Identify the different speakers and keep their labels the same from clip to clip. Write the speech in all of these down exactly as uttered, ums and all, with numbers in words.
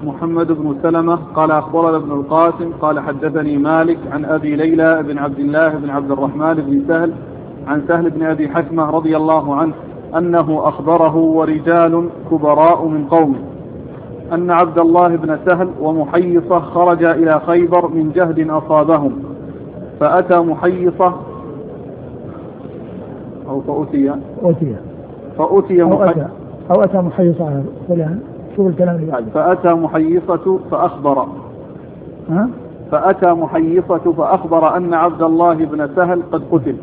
Speaker 1: محمد بن سلمة قال أخبرنا ابن القاسم قال حدثني مالك عن أبي ليلى بن عبد الله بن عبد الرحمن بن سهل عن سهل بن أبي حكمة رضي الله عنه أنه أخبره ورجال كبراء من قومه أن عبد الله بن سهل ومحيصة خرج إلى خيبر من جهد أصابهم فأتى محيصة أو فأتي
Speaker 2: أتي
Speaker 1: فأتي
Speaker 2: أو أتى أو أتى محيصة فلان شو الكلام اللي بعده.
Speaker 1: فأتى محيصة فأخبر
Speaker 2: ها؟
Speaker 1: فأتى محيصة فأخبر أن عبد الله بن سهل قد قتل.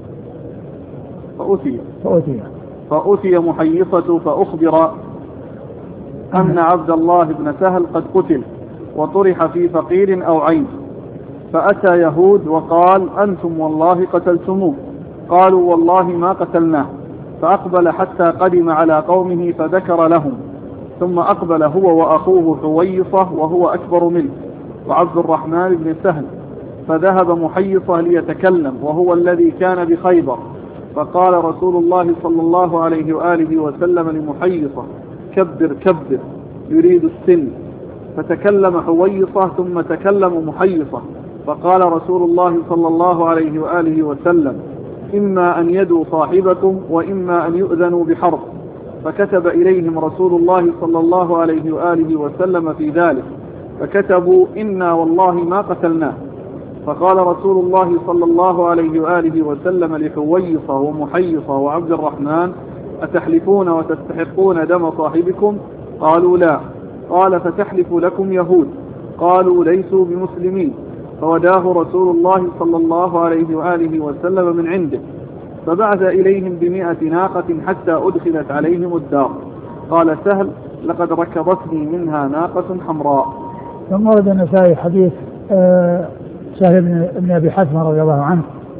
Speaker 1: فأتي
Speaker 2: فأتي
Speaker 1: فأتي محيصة فأخبر أن عبد الله بن سهل قد قتل وطرح في فقير أو عين. فأتى يهود وقال أنتم والله قتلتموه. قالوا والله ما قتلناه. فأقبل حتى قدم على قومه فذكر لهم ثم أقبل هو وأخوه حويصة وهو أكبر منه وعبد الرحمن بن سهل فذهب محيصة ليتكلم وهو الذي كان بخيبر. فقال رسول الله صلى الله عليه وآله وسلم لمحيصة كبر كبر يريد السن. فتكلم حويصة ثم تكلم محيصة فقال رسول الله صلى الله عليه وآله وسلم إما أن يدوا صاحبكم وإما أن يؤذنوا بحرب. فكتب إليهم رسول الله صلى الله عليه وآله وسلم في ذلك فكتبوا إنا والله ما قتلناه. فقال رسول الله صلى الله عليه وآله وسلم لحويصة ومحيصة وعبد الرحمن أتحلفون وتستحقون دم صاحبكم؟ قالوا لا. قال فتحلف لكم يهود؟ قالوا ليسوا بمسلمين. فوداه رسول الله صلى الله عليه وآله وسلم من عنده فبعث إليهم بمئة ناقة حتى أدخلت عليهم الدار. قال سهل لقد ركضتني منها ناقة حمراء.
Speaker 2: ثم ورد النسائي حديث آه سهل بن أبي حكمة رضي الله عنه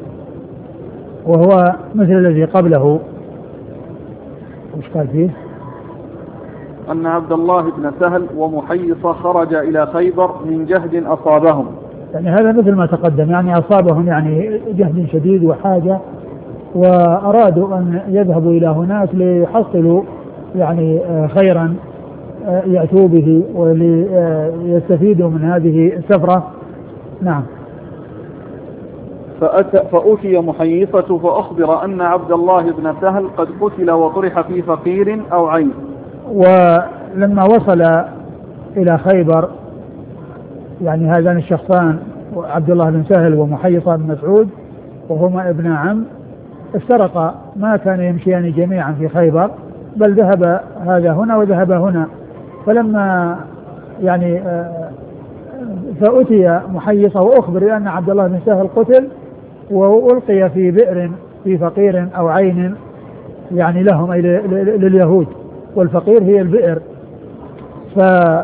Speaker 2: وهو مثل الذي قبله. وش قال فيه؟
Speaker 1: أن عبد الله بن سهل ومحيصة خرج إلى خيبر من جهد أصابهم.
Speaker 2: يعني هذا مثل ما تقدم يعني أصابهم يعني جهد شديد وحاجة وأرادوا أن يذهبوا إلى هناك ليحصلوا يعني خيرا يأتوا به وليستفيدوا من هذه السفرة. نعم.
Speaker 1: فأتى فأتي محيصة فأخبر أن عبد الله بن سهل قد قتل وطرح في فقير أو عين.
Speaker 2: ولما وصل إلى خيبر يعني هذان الشخصان عبد الله بن سهل ومحيصة بن مسعود وهما ابن عم افترقا ما كان يمشيان جميعا في خيبر بل ذهب هذا هنا وذهب هنا. فلما يعني فأتي محيصة وأخبر أن عبد الله بن سهل قتل وألقي في بئر في فقير أو عين يعني لهم أي لليهود والفقير هي البئر. ف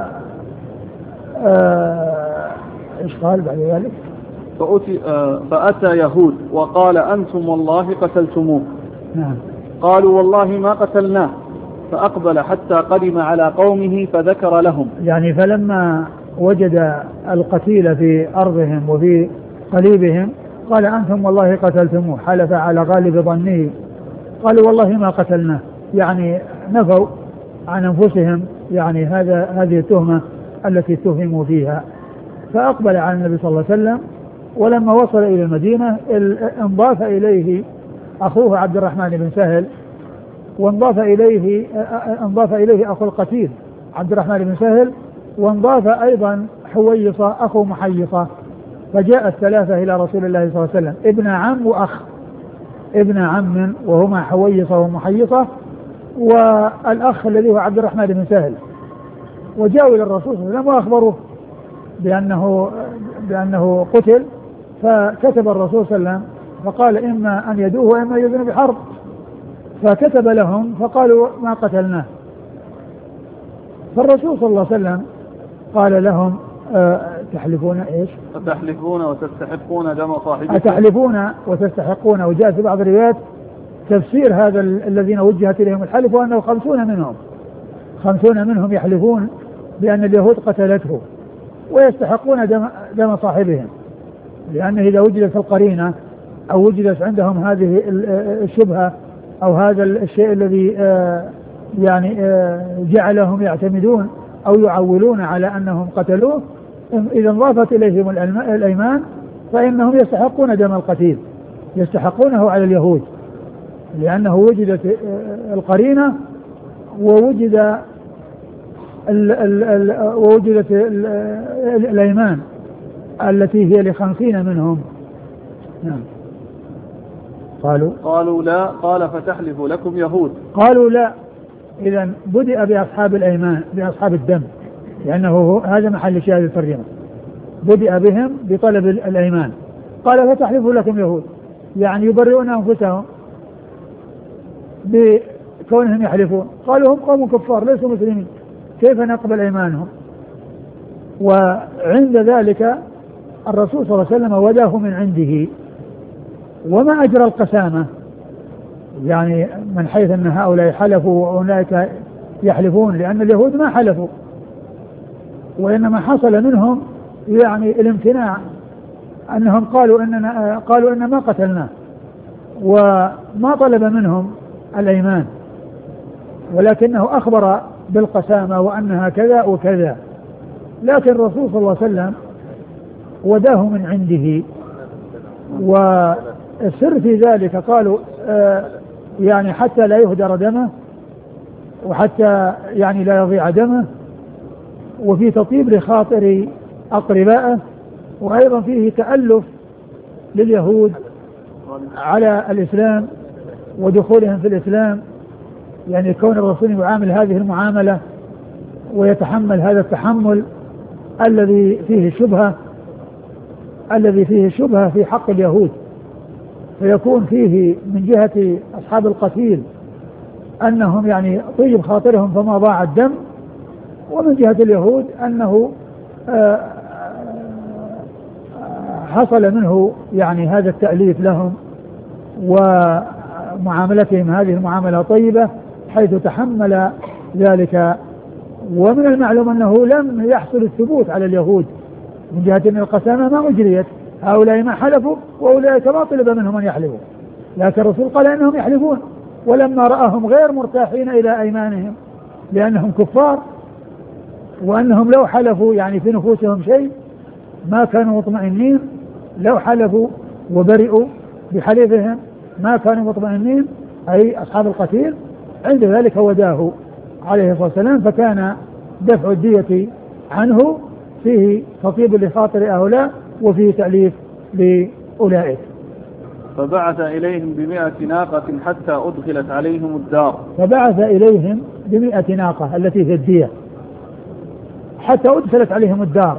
Speaker 2: ايش قال بعد ذلك؟
Speaker 1: فأتي فأتى يهود وقال أنتم والله قتلتموه.
Speaker 2: نعم.
Speaker 1: قالوا والله ما قتلناه. فأقبل حتى قدم على قومه فذكر لهم
Speaker 2: يعني فلما وجد القتيل في أرضهم وفي قليبهم قال أنتم والله قتلتموه حلف على غالب ظنه. قالوا والله ما قتلناه يعني نفوا عن أنفسهم يعني هذا هذه التهمة التي اتهموا فيها. فأقبل على النبي صلى الله عليه وسلم ولما وصل إلى المدينة انضاف إليه أخوه عبد الرحمن بن سهل وانضاف إليه انضاف إليه أخو القتيل عبد الرحمن بن سهل وانضاف أيضا حويصة أخو محيصة. فجاء الثلاثة إلى رسول الله صلى الله عليه وسلم ابن عم وأخ ابن عم وهما حويصة ومحيصة والأخ الذي هو عبد الرحمن بن سهل وجاءوا إلى الرسول صلى الله عليه وسلم وأخبروه بأنه, بأنه قتل. فكتب الرسول صلى الله عليه وسلم فقال إما أن يدوه وإما يؤذن بحرب. فكتب لهم فقالوا ما قتلناه. فالرسول صلى الله عليه وسلم قال لهم أه تحلفون إيش؟
Speaker 1: أتحلفون وتستحقون دم صاحبكم؟
Speaker 2: أتحلفون وتستحقون. وجاء في بعض الروايات تفسير هذا الذين وجهت إليهم الحلف وأنه خمسون منهم خمسون منهم يحلفون بأن اليهود قتلته ويستحقون دم, دم صاحبهم لأنه إذا وجدت القرينة أو وجدت عندهم هذه الشبهة أو هذا الشيء الذي يعني جعلهم يعتمدون أو يعولون على أنهم قتلوه، إذا انضافت إليهم الأيمان فإنهم يستحقون دم القتيل، يستحقونه على اليهود، لأنه وجدت القرينة ووجد ال ال ال ووجدت ال الأيمان التي هي لخمسين منهم. نعم. قالوا
Speaker 1: قالوا لا، قال فتحلف لكم يهود.
Speaker 2: قالوا لا، إذا بدأ بأصحاب الأيمان بأصحاب الدم، لأنه هذا محل شاهد الترجمة، بدأ بهم بطلب الأيمان. قال فتحلف لكم يهود، يعني يبرئون أنفسهم بكونهم يحلفون. قالوا هم قوم كفار ليسوا مسلمين، كيف نقبل أيمانهم؟ وعند ذلك الرسول صلى الله عليه وسلم وداه من عنده، وما أجرى القسامة، يعني من حيث أن هؤلاء حلفوا وأولئك يحلفون، لأن اليهود ما حلفوا، وإنما حصل منهم يعني الامتناع، أنهم قالوا إننا قالوا إن ما قتلناه، وما طلب منهم الأيمان، ولكنه أخبر بالقسامة وأنها كذا وكذا. لكن الرسول صلى الله عليه وسلم وداه من عنده، والسر في ذلك قالوا آه يعني حتى لا يهدر دمه، وحتى يعني لا يضيع دمه، وفي تطيب لخاطر أقربائه، وأيضا فيه تألف لليهود على الإسلام ودخولهم في الإسلام، يعني كون الرسول يعامل هذه المعاملة ويتحمل هذا التحمل الذي فيه شبهة الذي فيه شبهة في حق اليهود، فيكون فيه من جهة أصحاب القتيل أنهم يعني طيب خاطرهم فما ضاع الدم، ومن جهة اليهود أنه حصل منه يعني هذا التأليف لهم ومعاملتهم هذه المعاملة طيبة حيث تحمل ذلك. ومن المعلوم أنه لم يحصل الثبوت على اليهود من جهة أن القسامة ما أجريت، هؤلاء ما حلفوا وأولئك ما طلب منهم أن يحلفوا، لكن الرسول قال إنهم يحلفون، ولما رأهم غير مرتاحين إلى أيمانهم لأنهم كفار، وأنهم لو حلفوا يعني في نفوسهم شيء ما كانوا مطمئنين، لو حلفوا وبرئوا بحلفهم ما كانوا مطمئنين، أي أصحاب القتيل. عند ذلك وداه عليه الصلاة والسلام، فكان دفع الدية عنه فيه تطيب لخاطر هؤلاء وفيه تأليف لأولئك.
Speaker 1: فبعث إليهم بمئة ناقة حتى أدخلت عليهم الدار.
Speaker 2: فبعث إليهم بمئة ناقة التي هي الدية حتى أدخلت عليهم الدار.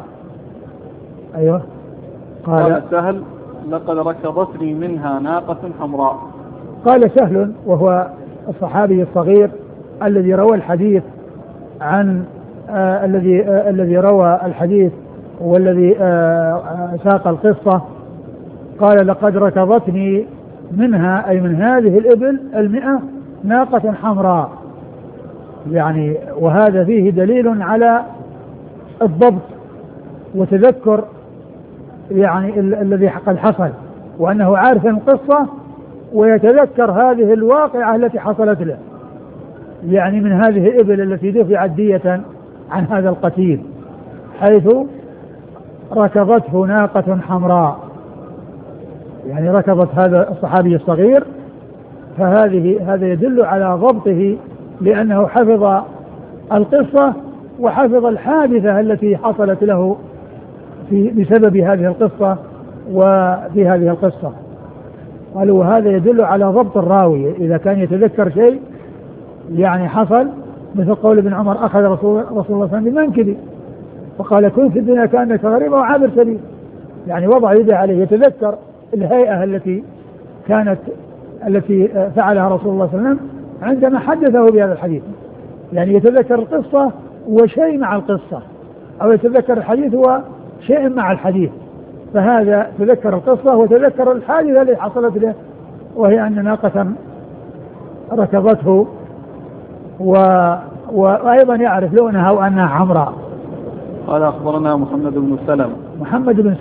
Speaker 2: أيوه.
Speaker 1: قال, قال سهل لقد ركضتني منها ناقة حمراء.
Speaker 2: قال سهل وهو الصحابي الصغير الذي روى الحديث عن آه الذي آه الذي روى الحديث والذي آه ساق القصة، قال لقد ركضتني منها أي من هذه الإبل المئة ناقة حمراء، يعني وهذا فيه دليل على الضبط وتذكر يعني ال- الذي قد حصل، وأنه عارف القصة ويتذكر هذه الواقعة التي حصلت له، يعني من هذه الإبل التي دفعت دية عن هذا القتيل، حيث ركضته ناقة حمراء، يعني ركضت هذا الصحابي الصغير، فهذه هذا يدل على ضبطه لأنه حفظ القصة وحفظ الحادثة التي حصلت له في بسبب هذه القصة وفي هذه القصة. قالوا وهذا يدل على ضبط الراوي، إذا كان يتذكر شيء يعني حصل، مثل قول ابن عمر أخذ رسول, رسول الله صلى الله عليه وسلم بمنكبه فقال كن في الدنيا كأنك غريب وعابر سبيل، يعني وضع يده عليه، يتذكر الهيئة التي كانت التي فعلها رسول الله صلى الله عليه وسلم عندما حدثه بهذا الحديث، يعني يتذكر القصة وشيء مع القصة، أو يتذكر الحديث وشيء مع الحديث، فهذا تذكر القصة وتذكر الحادثة التي حصلت له، وهي أن ناقة ركضته و... وأيضا يعرف لونها وأنها حمراء.
Speaker 1: قال أخبرنا محمد بن سلمة.
Speaker 2: محمد بن